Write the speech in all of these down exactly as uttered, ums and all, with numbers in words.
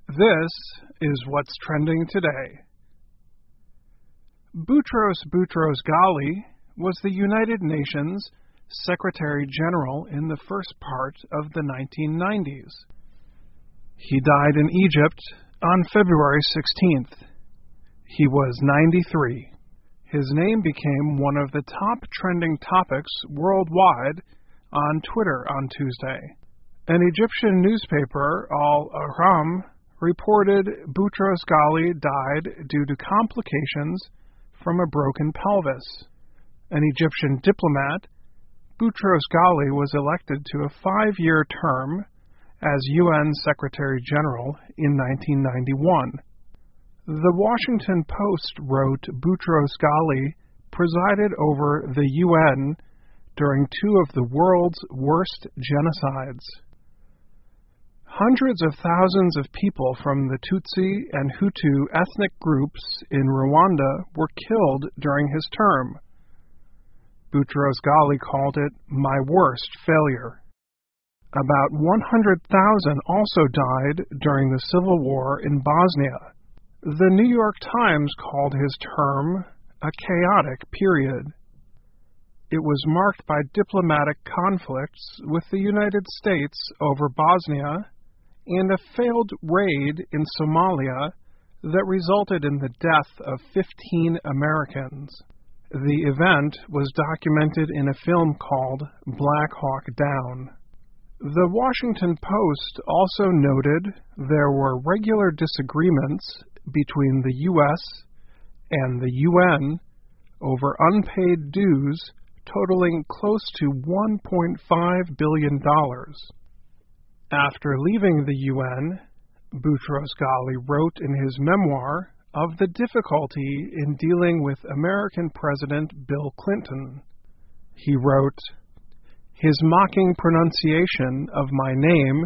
This is what's trending today. Boutros Boutros Ghali was the United Nations Secretary General in the first part of the nineteen nineties. He died in Egypt on February sixteenth. He was ninety-three. His name became one of the top trending topics worldwide on Twitter on Tuesday. An Egyptian newspaper, Al Ahram, reported Boutros Ghali died due to complications from a broken pelvis. An Egyptian diplomat, Boutros Ghali was elected to a five-year term as U N Secretary General in nineteen ninety-one. The Washington Post wrote Boutros Ghali presided over the U N during two of the world's worst genocides. Hundreds of thousands of people from the Tutsi and Hutu ethnic groups in Rwanda were killed during his term. Boutros Ghali called it my worst failure. About one hundred thousand also died during the civil war in Bosnia. The New York Times called his term a chaotic period. It was marked by diplomatic conflicts with the United States over Bosnia and a failed raid in Somalia that resulted in the death of fifteen Americans. The event was documented in a film called Black Hawk Down. The Washington Post also noted there were regular disagreements between the U S and the U N over unpaid dues totaling close to one point five billion dollars. After leaving the U N, Boutros Ghali wrote in his memoir of the difficulty in dealing with American President Bill Clinton. He wrote, "His mocking pronunciation of my name,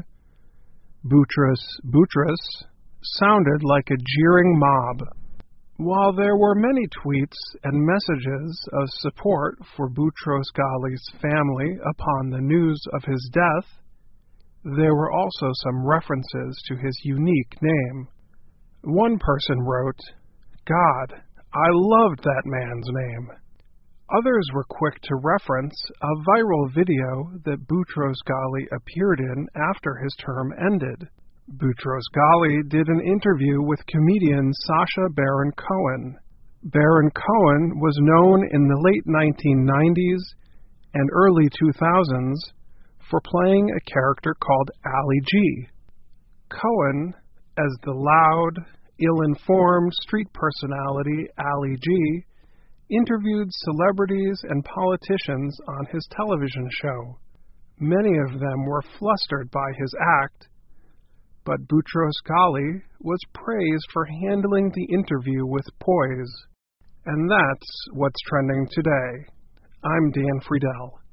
Boutros Boutros, sounded like a jeering mob." While there were many tweets and messages of support for Boutros Ghali's family upon the news of his death, there were also some references to his unique name. One person wrote, "God, I loved that man's name." Others were quick to reference a viral video that Boutros Ghali appeared in after his term ended. Boutros Ghali did an interview with comedian Sacha Baron Cohen. Baron Cohen was known in the late nineteen nineties and early two thousands for playing a character called Ali G. Cohen, as the loud, ill-informed street personality Ali G, interviewed celebrities and politicians on his television show. Many of them were flustered by his act, but Boutros Ghali was praised for handling the interview with poise. And that's what's trending today. I'm Dan Friedel.